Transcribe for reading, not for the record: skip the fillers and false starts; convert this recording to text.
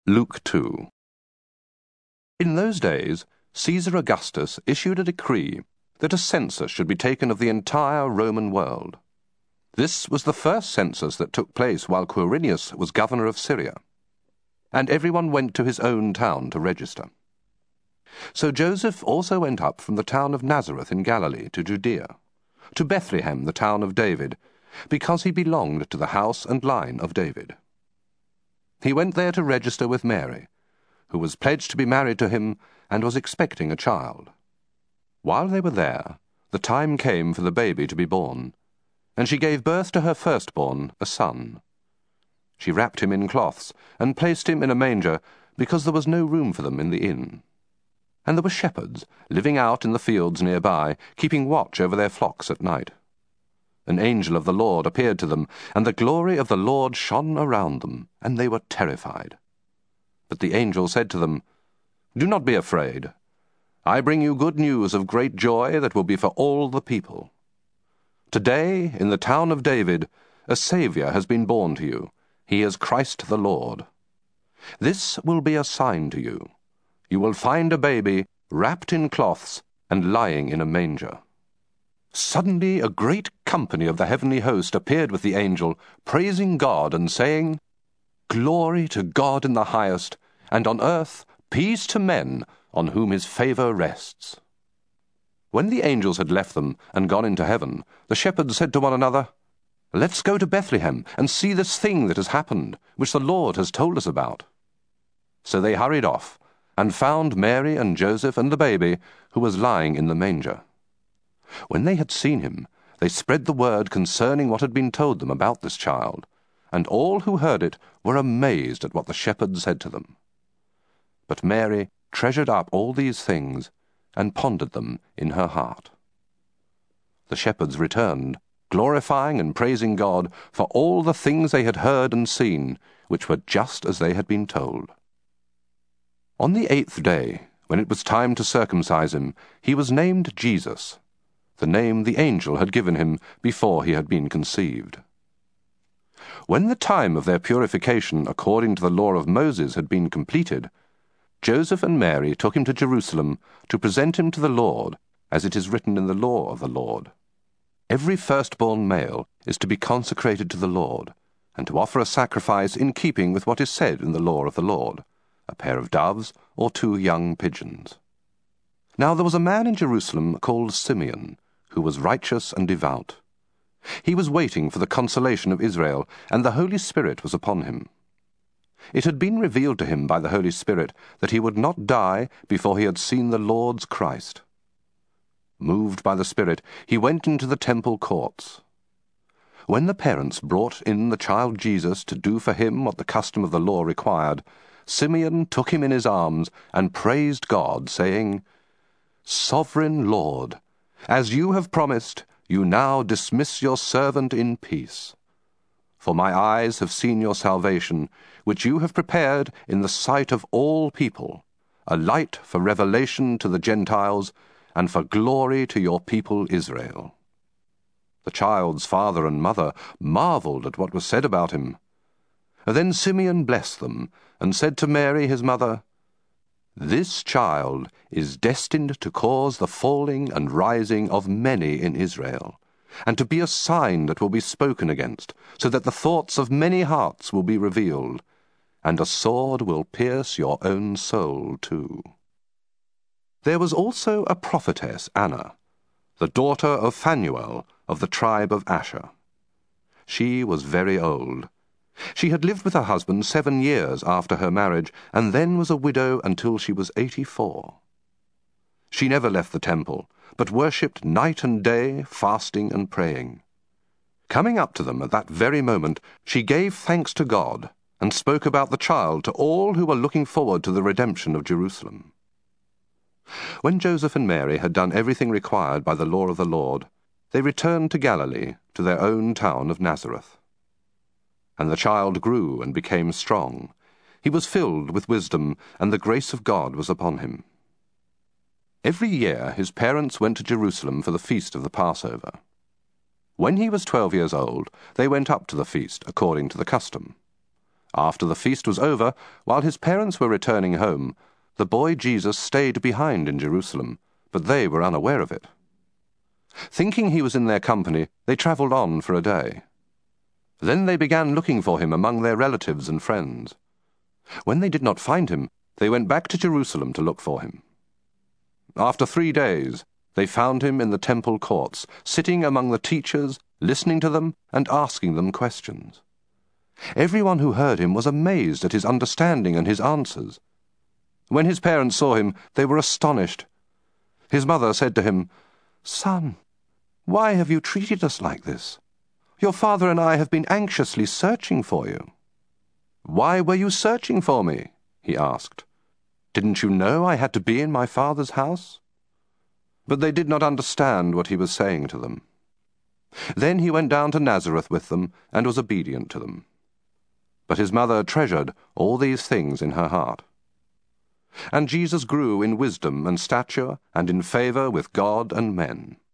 Luke 2. In those days, Caesar Augustus issued a decree that a census should be taken of the entire Roman world. This was the first census that took place while Quirinius was governor of Syria, and everyone went to his own town to register. So Joseph also went up from the town of Nazareth in Galilee to Judea, to Bethlehem, the town of David, because he belonged to the house and line of David. He went there to register with Mary, who was pledged to be married to him and was expecting a child. While they were there, the time came for the baby to be born, and she gave birth to her firstborn, a son. She wrapped him in cloths and placed him in a manger, because there was no room for them in the inn. And there were shepherds living out in the fields nearby, keeping watch over their flocks at night. An angel of the Lord appeared to them, and the glory of the Lord shone around them, and they were terrified. But the angel said to them, "Do not be afraid. I bring you good news of great joy that will be for all the people. Today, in the town of David, a Saviour has been born to you. He is Christ the Lord. This will be a sign to you. You will find a baby wrapped in cloths and lying in a manger." Suddenly a great company of the heavenly host appeared with the angel, praising God and saying, "Glory to God in the highest, and on earth peace to men on whom his favour rests." When the angels had left them and gone into heaven, the shepherds said to one another, "Let's go to Bethlehem and see this thing that has happened, which the Lord has told us about." So they hurried off and found Mary and Joseph and the baby, who was lying in the manger. When they had seen him, they spread the word concerning what had been told them about this child, and all who heard it were amazed at what the shepherds said to them. But Mary treasured up all these things and pondered them in her heart. The shepherds returned, glorifying and praising God for all the things they had heard and seen, which were just as they had been told. On the 8th day, when it was time to circumcise him, he was named Jesus, the name the angel had given him before he had been conceived. When the time of their purification according to the law of Moses had been completed, Joseph and Mary took him to Jerusalem to present him to the Lord, as it is written in the law of the Lord. Every firstborn male is to be consecrated to the Lord, and to offer a sacrifice in keeping with what is said in the law of the Lord, a pair of doves or 2 young pigeons. Now there was a man in Jerusalem called Simeon, who was righteous and devout. He was waiting for the consolation of Israel, and the Holy Spirit was upon him. It had been revealed to him by the Holy Spirit that he would not die before he had seen the Lord's Christ. Moved by the Spirit, he went into the temple courts. When the parents brought in the child Jesus to do for him what the custom of the law required, Simeon took him in his arms and praised God, saying, "Sovereign Lord, as you have promised, you now dismiss your servant in peace. For my eyes have seen your salvation, which you have prepared in the sight of all people, a light for revelation to the Gentiles, and for glory to your people Israel." The child's father and mother marveled at what was said about him. Then Simeon blessed them, and said to Mary his mother, "This child is destined to cause the falling and rising of many in Israel, and to be a sign that will be spoken against, so that the thoughts of many hearts will be revealed, and a sword will pierce your own soul too." There was also a prophetess, Anna, the daughter of Phanuel of the tribe of Asher. She was very old. She had lived with her husband 7 years after her marriage, and then was a widow until she was 84. She never left the temple, but worshipped night and day, fasting and praying. Coming up to them at that very moment, she gave thanks to God, and spoke about the child to all who were looking forward to the redemption of Jerusalem. When Joseph and Mary had done everything required by the law of the Lord, they returned to Galilee, to their own town of Nazareth. And the child grew and became strong. He was filled with wisdom, and the grace of God was upon him. Every year his parents went to Jerusalem for the feast of the Passover. When he was 12 years old, they went up to the feast according to the custom. After the feast was over, while his parents were returning home, the boy Jesus stayed behind in Jerusalem, but they were unaware of it. Thinking he was in their company, they travelled on for a day. Then they began looking for him among their relatives and friends. When they did not find him, they went back to Jerusalem to look for him. After 3 days, they found him in the temple courts, sitting among the teachers, listening to them and asking them questions. Everyone who heard him was amazed at his understanding and his answers. When his parents saw him, they were astonished. His mother said to him, "Son, why have you treated us like this? Your father and I have been anxiously searching for you." "Why were you searching for me?" he asked. "Didn't you know I had to be in my father's house?" But they did not understand what he was saying to them. Then he went down to Nazareth with them and was obedient to them. But his mother treasured all these things in her heart. And Jesus grew in wisdom and stature and in favor with God and men.